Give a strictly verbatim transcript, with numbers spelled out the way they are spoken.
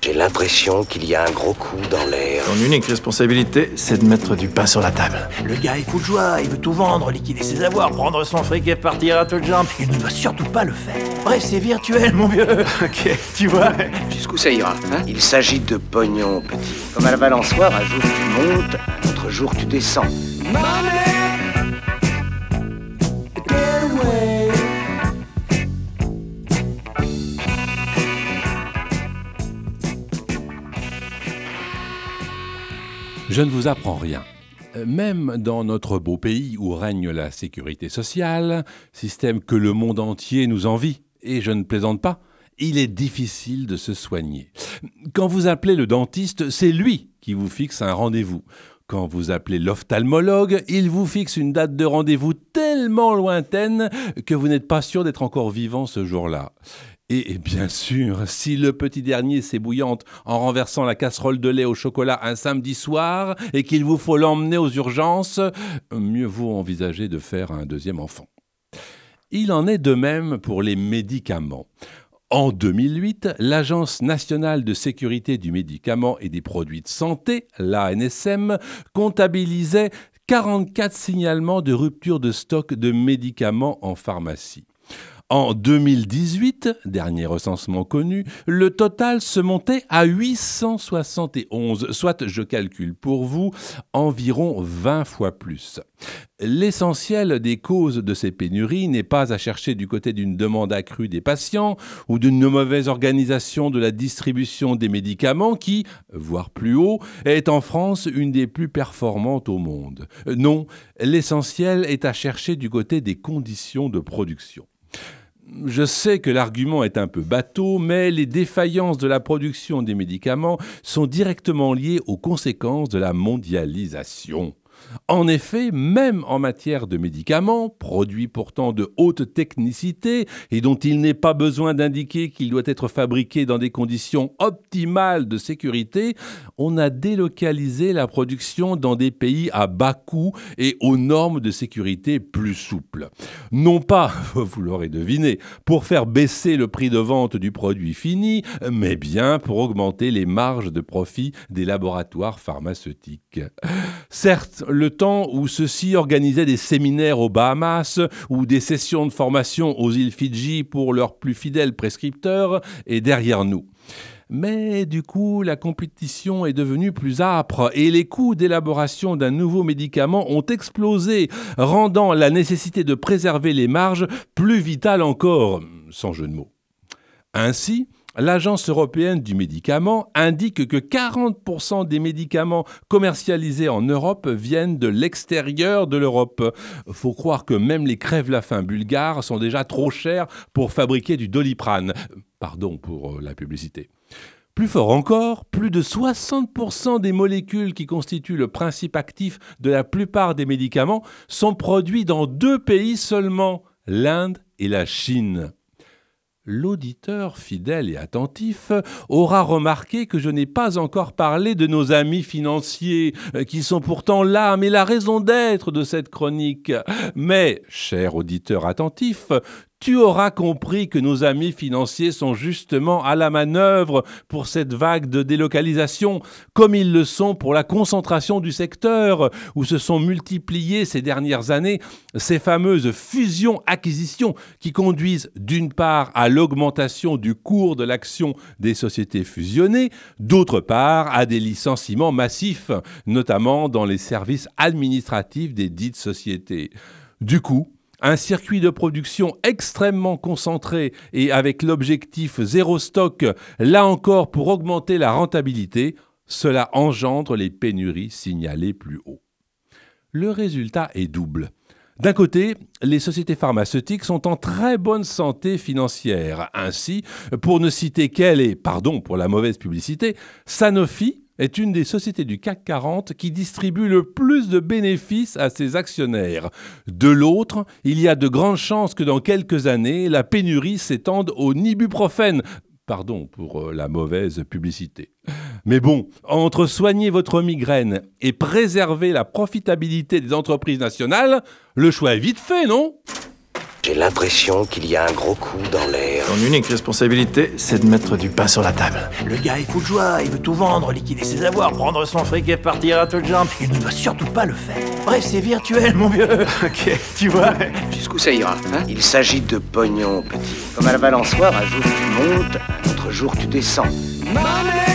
J'ai l'impression qu'il y a un gros coup dans l'air. Ton unique responsabilité, c'est de mettre du pain sur la table. Le gars est fou de joie, il veut tout vendre, liquider ses avoirs, prendre son fric et partir à toutes jambes. Il ne doit surtout pas le faire. Bref, c'est virtuel, mon vieux. Ok, tu vois. Jusqu'où ça ira, hein? Il s'agit de pognon, petit. Comme à la balançoire, un jour tu montes, un autre jour tu descends. Je ne vous apprends rien. Même dans notre beau pays où règne la sécurité sociale, système que le monde entier nous envie, et je ne plaisante pas, il est difficile de se soigner. Quand vous appelez le dentiste, c'est lui qui vous fixe un rendez-vous. Quand vous appelez l'ophtalmologue, il vous fixe une date de rendez-vous tellement lointaine que vous n'êtes pas sûr d'être encore vivant ce jour-là. Et bien sûr, si le petit dernier s'ébouillante en renversant la casserole de lait au chocolat un samedi soir et qu'il vous faut l'emmener aux urgences, mieux vaut envisager de faire un deuxième enfant. Il en est de même pour les médicaments. En deux mille huit, l'Agence nationale de sécurité du médicament et des produits de santé, l'A N S M, comptabilisait quarante-quatre signalements de rupture de stock de médicaments en pharmacie. En deux mille dix-huit, dernier recensement connu, le total se montait à huit cent soixante et onze, soit, je calcule pour vous, environ vingt fois plus. L'essentiel des causes de ces pénuries n'est pas à chercher du côté d'une demande accrue des patients ou d'une mauvaise organisation de la distribution des médicaments qui, voire plus haut, est en France une des plus performantes au monde. Non, l'essentiel est à chercher du côté des conditions de production. Je sais que l'argument est un peu bateau, mais les défaillances de la production des médicaments sont directement liées aux conséquences de la mondialisation. En effet, même en matière de médicaments, produits pourtant de haute technicité et dont il n'est pas besoin d'indiquer qu'il doit être fabriqué dans des conditions optimales de sécurité, on a délocalisé la production dans des pays à bas coût et aux normes de sécurité plus souples. Non pas, vous l'aurez deviné, pour faire baisser le prix de vente du produit fini, mais bien pour augmenter les marges de profit des laboratoires pharmaceutiques. Certes, le temps où ceux-ci organisaient des séminaires aux Bahamas ou des sessions de formation aux îles Fidji pour leurs plus fidèles prescripteurs est derrière nous. Mais du coup, la compétition est devenue plus âpre et les coûts d'élaboration d'un nouveau médicament ont explosé, rendant la nécessité de préserver les marges plus vitale encore, sans jeu de mots. Ainsi, l'Agence européenne du médicament indique que quarante pour cent des médicaments commercialisés en Europe viennent de l'extérieur de l'Europe. Faut croire que même les crève-la-faim bulgares sont déjà trop chers pour fabriquer du Doliprane. Pardon pour la publicité. Plus fort encore, plus de soixante pour cent des molécules qui constituent le principe actif de la plupart des médicaments sont produits dans deux pays seulement, l'Inde et la Chine. L'auditeur fidèle et attentif aura remarqué que je n'ai pas encore parlé de nos amis financiers, qui sont pourtant l'âme et la raison d'être de cette chronique. Mais, cher auditeur attentif, tu auras compris que nos amis financiers sont justement à la manœuvre pour cette vague de délocalisation, comme ils le sont pour la concentration du secteur, où se sont multipliées ces dernières années ces fameuses fusions-acquisitions qui conduisent d'une part à l'augmentation du cours de l'action des sociétés fusionnées, d'autre part à des licenciements massifs, notamment dans les services administratifs des dites sociétés. Du coup, un circuit de production extrêmement concentré et avec l'objectif zéro stock, là encore pour augmenter la rentabilité, cela engendre les pénuries signalées plus haut. Le résultat est double. D'un côté, les sociétés pharmaceutiques sont en très bonne santé financière. Ainsi, pour ne citer qu'elle et, pardon pour la mauvaise publicité, Sanofi est une des sociétés du C A C quarante qui distribue le plus de bénéfices à ses actionnaires. De l'autre, il y a de grandes chances que dans quelques années, la pénurie s'étende au ibuprofène. Pardon pour la mauvaise publicité. Mais bon, entre soigner votre migraine et préserver la profitabilité des entreprises nationales, le choix est vite fait, non ? J'ai l'impression qu'il y a un gros coup dans l'air. Ton unique responsabilité, c'est de mettre du pain sur la table. Le gars est fou de joie, il veut tout vendre, liquider ses avoirs, prendre son fric et partir à toutes jambes. Il ne doit surtout pas le faire. Bref, c'est virtuel, mon vieux. Ok, tu vois. Jusqu'où ça ira, hein? Il s'agit de pognon, petit. Comme à la balançoire, un jour tu montes, un autre jour tu descends. Money